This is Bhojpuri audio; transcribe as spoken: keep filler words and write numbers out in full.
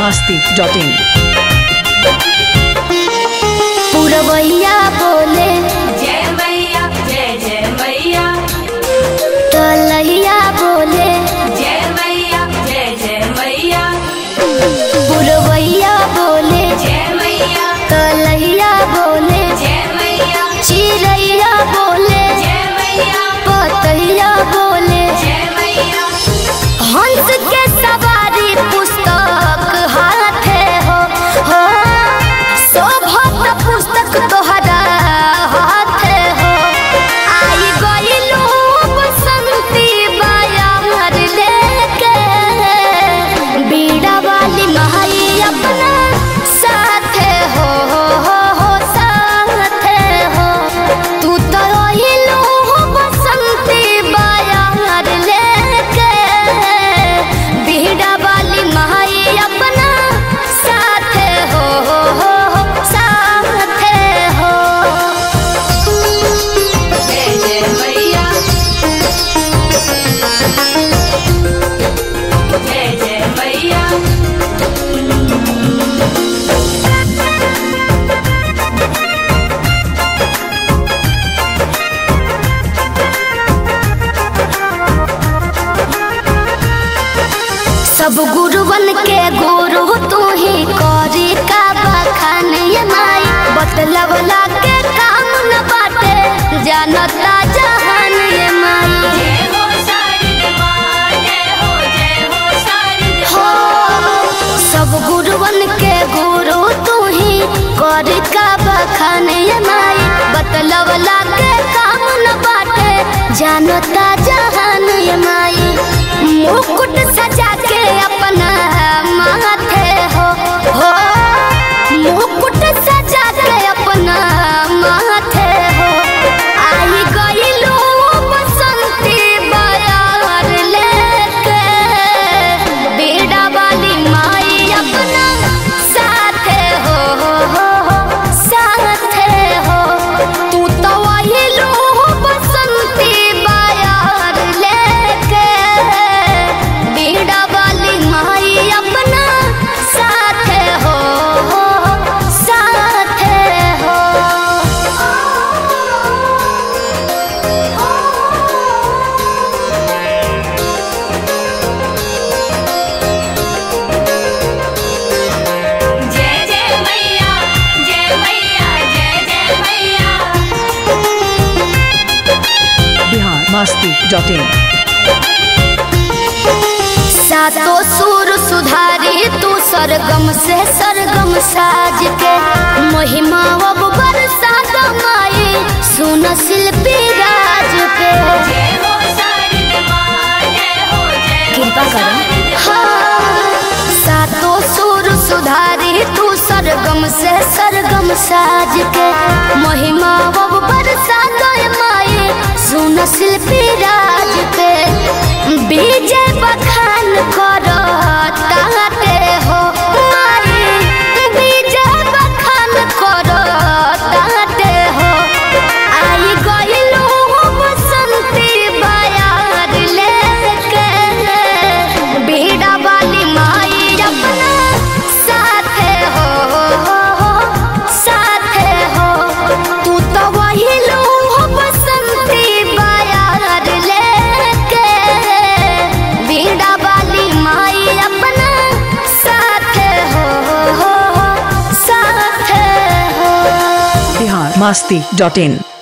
मस्ती डॉट इन। पुरवैया बोले जय मैया जय जय मैया, तलैया बोले जय मैया जय जय मैया, पुरवैया बोले जय मैया तलैया बोले जय मैया, चिड़ैया बोले जय मैया पतैया बोले जय मैया, हंस के सवारी पुस्तक हाथे हो हो शोभत पुस्तक तोहरा हाथे हो। आई गइलू बसंती बायार लेके बीड़ा वाली माई अपना साथे हो हो हो हो साथे हो। तू तो रोइलू बसंती बायार लेके बीड़ा वाली माई अपना साथे हो हो हो हो साथे हो। जय जय मैया जय जय मैया, सब गुरुवन के गुरु तू ही करी का बखान ये माई बतलवला के काम न बाटे जानता जहान ये माई। जय हो शारद माँ, जय हो जय हो शारद हो सब गुरुवन के गुरु तू ही करी का बखान ये माई बतलवला के काम न बाटे जानता जहान ये माई। मुकुट सजा के अपना माथे हो हो मुकुट सजा के अपना माथे हो। आई गइलू बसंती बायार लेके बीड़ा वाली माई अपना साथे हो हो हो हो साथे हो। तू तो आइलू बसंती बायार लेके बीड़ा वाली माई अपना साथे हो हो हो साथे हो। जय जय मैया जय मैया जय जय मैया, बिहार मस्ती डॉट इन। सातो सुर सुधारी तू सरगम से सरगम साज के महिमा अब बरसा माई सुन शिल्पी राज पे। जय हो शारद माँ, जय हो जय हो कृपा करो। शारद हाँ सातो सुर सुधारी तू सरगम से सरगम साज के महिमा अब बरसा माई सुन शिल्पी राज पे। विजय बखान करो ताते हो माई विजय बखान करो ताते हो। आई गइलू बसंती बायार लेके बीड़ा वाली माई अपना साथे हो हो हो हो साथे हो। तू तो वहिलू बसंती बायार लेके बीड़ा वाली माई अपना साथे हो हो हो हो साथे हो। बिहार मस्ती डॉट इन।